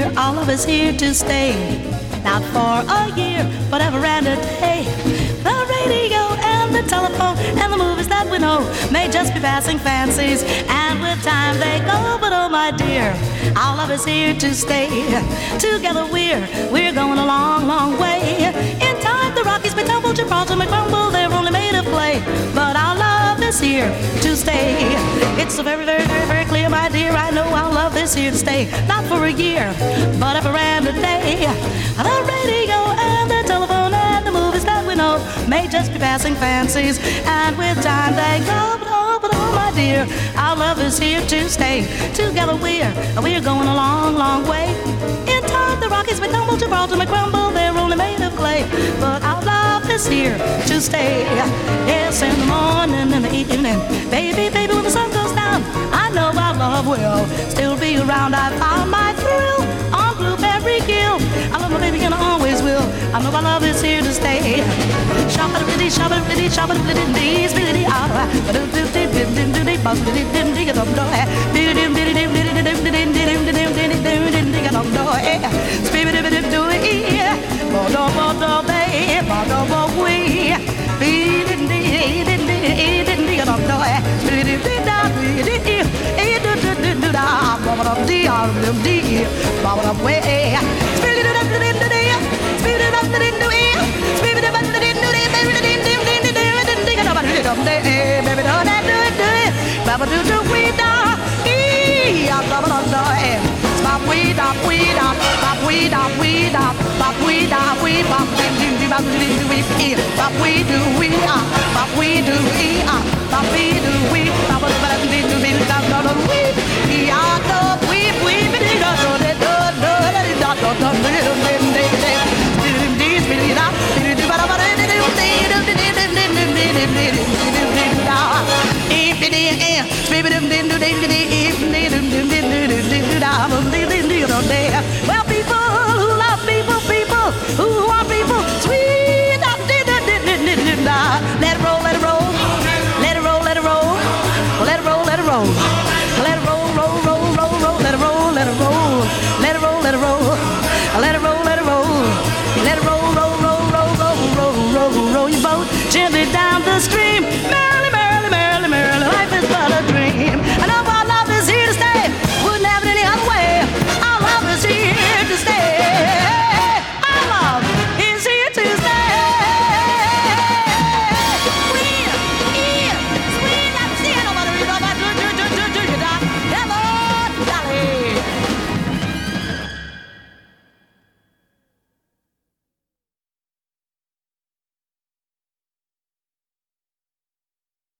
All of us here to stay. Not for a year, but ever and a day. The radio and the telephone and the movies that we know may just be passing fancies, and with time they go. But oh my dear, all of us here to stay. Together we're going a long, long way. In time the Rockies may tumble, Gibraltar may crumble. They're only made of clay, but our love is here to stay. It's so very, very, very, very clear, my dear. I know our love is here to stay. Not for a year, but ever and a day. The radio and the telephone and the movies that we know may just be passing fancies, and with time they go. But oh my dear, our love is here to stay. Together we're going a long, long way. In time the Rockies may tumble, Gibraltar may crumble. They're only made of clay, but our love is here to stay. Yes, in the morning, in the evening, baby, baby, when the sun goes down, I know our love will still be around. I found my thrill on Blueberry Hill. I love my baby and I always will. I know our love is here to stay. Shop-a-dee, shop-a-dee, shop-a-dee, spilly ah.